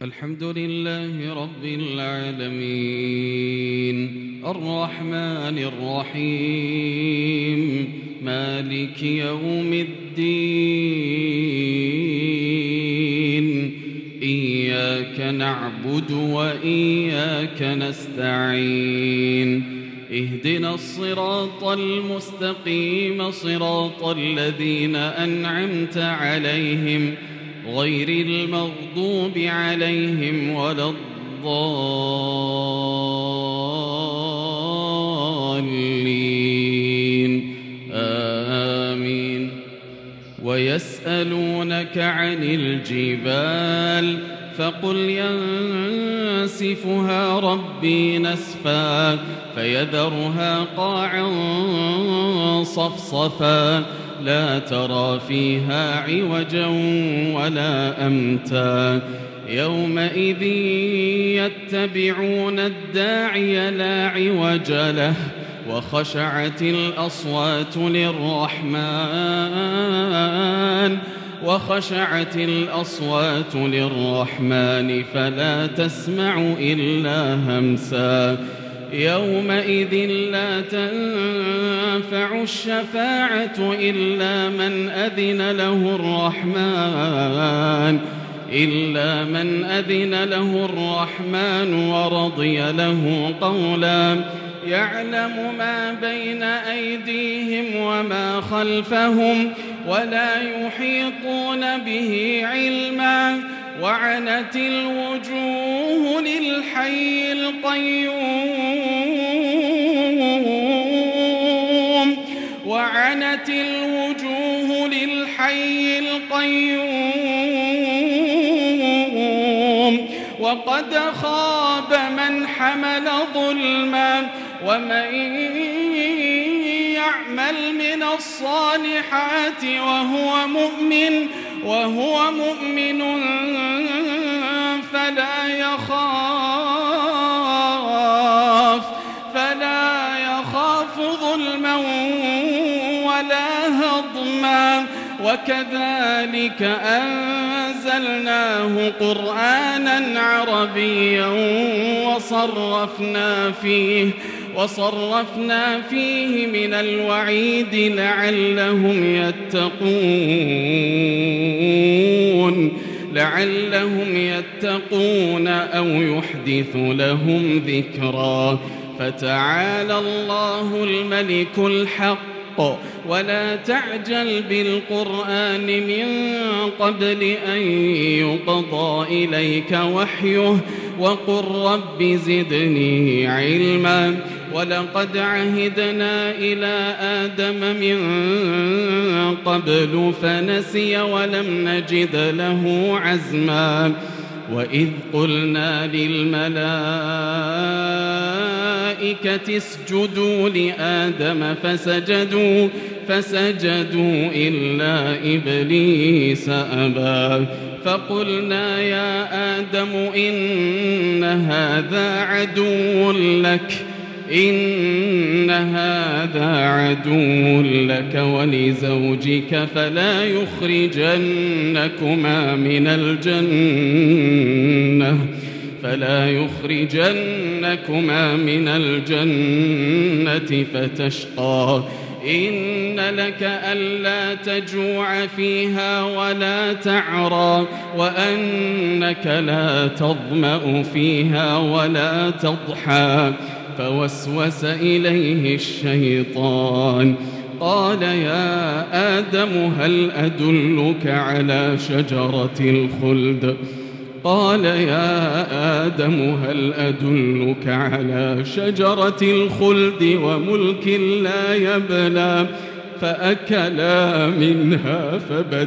الحمد لله رب العالمين الرحمن الرحيم مالك يوم الدين إياك نعبد وإياك نستعين اهدنا الصراط المستقيم صراط الذين أنعمت عليهم غير المغضوب عليهم ولا الضالين آمين. ويسألونك عن الجبال فقل ينسفها ربي نسفا فيذرها قاعا صفصفا لا ترى فيها عوجا ولا أمتا يومئذ يتبعون الداعي لا عوج له وخشعت الأصوات للرحمن فلا تسمع إلا همسا يومئذ لا تنفع الشفاعة إلا من أذن له الرحمن ورضي له قولا يعلم ما بين أيديهم وما خلفهم ولا يحيطون به علما وعنت الوجوه للحي القيوم وقد خاب من حمل ظلما ومن يعمل من الصالحات وهو مؤمن فلا يخاف ظلما ولا هضما وكذلك أنزلناه قرآنا عربيا وصرفنا فيه من الوعيد لعلهم يتقون أو يحدث لهم ذكرا فتعالى الله الملك الحق ولا تعجل بالقرآن من قبل أن يقضى إليك وحيه وقل رب زدني علما ولقد عهدنا إلى آدم من قبل فنسي ولم نجد له عزما وإذ قلنا للملائكة اسجدوا لآدم فسجدوا إلا إبليس أبى فقلنا يا آدم إن هذا عدو لك ولزوجك فلا يخرجنكما من الجنة فتشقى إن لك ألا تجوع فيها ولا تعرى وأنك لا تظمأ فيها ولا تضحى فوسوس إليه الشيطان قال يا آدم هل أدلك على شجرة الخلد وملك لا يبلى فأكلا منها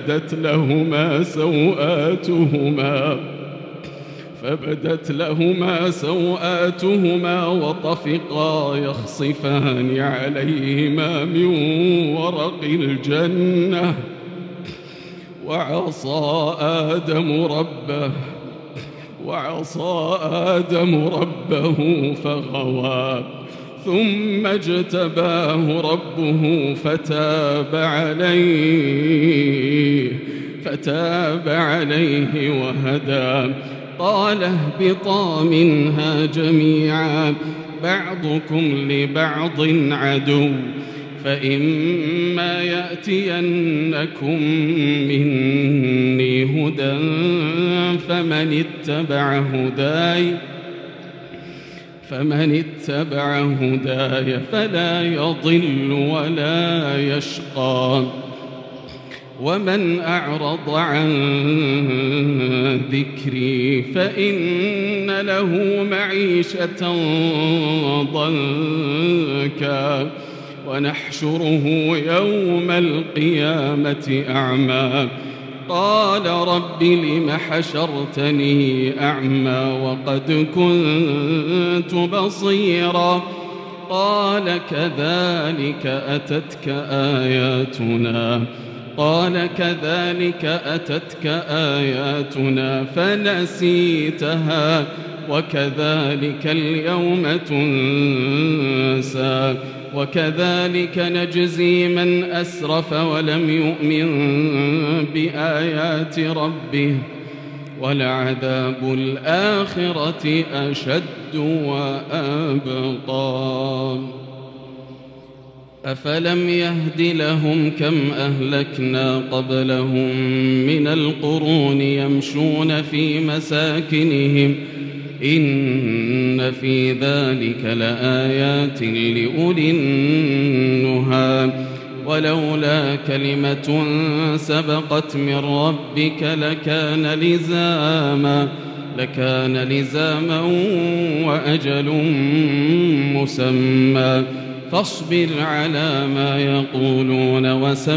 فبدت لهما سوآتهما وطفقا يخصفان عليهما من ورق الجنة وعصى آدم ربه فغوى ثم اجتباه ربه فتاب عليه وهدى قال اهبطا منها جميعا بعضكم لبعض عدو فإما يأتينكم مني هدى فمن اتبع هداي فلا يضل ولا يشقى ومن أعرض عن ذكري فإن له معيشة ضنكا ونحشره يوم القيامة أعمى قال رب لم حشرتني أعمى وقد كنت بصيرا قال كذلك أتتك آياتنا فنسيتها وكذلك اليوم تنسى وكذلك نجزي من أسرف ولم يؤمن بآيات ربه ولعذاب الآخرة أشد وأبقى أفلم يهد لهم كم أهلكنا قبلهم من القرون يمشون في مساكنهم إن في ذلك لآيات لأولي النهى ولولا كلمة سبقت من ربك لكان لزاما وأجل مسمى فاصبر على ما يقولون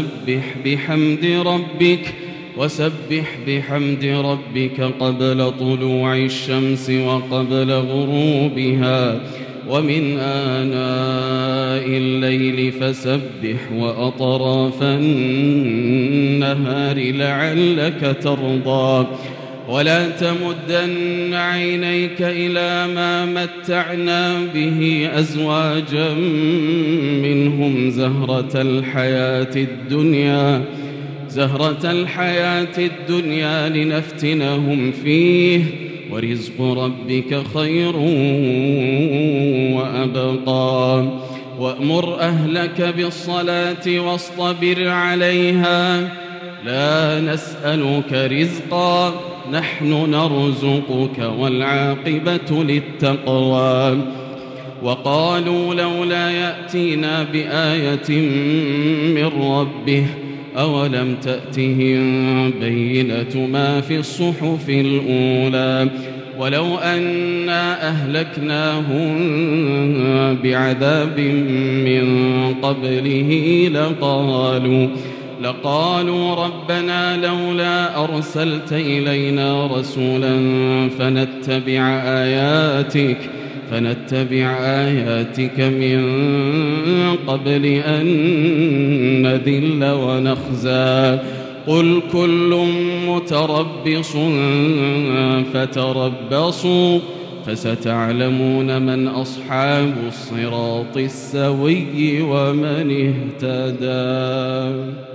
وسبح بحمد ربك قبل طلوع الشمس وقبل غروبها ومن آناء الليل فسبح وأطراف النهار لعلك ترضى ولا تمدن عينيك إلى ما متعنا به أزواجا منهم زهرة الحياة الدنيا لنفتنهم فيه ورزق ربك خير وأبقى وأمر أهلك بالصلاة واصطبر عليها لا نسألك رزقا نحن نرزقك والعاقبة للتقوى وقالوا لولا يأتينا بآية من ربه أولم تأتهم بينة ما في الصحف الأولى ولو أنا أهلكناهم بعذاب من قبله لقالوا ربنا لولا أرسلت إلينا رسولا فنتبع آياتك من قبل أن نذل ونخزى قل كل متربص فتربصوا فستعلمون من أصحاب الصراط السوي ومن اهتدى.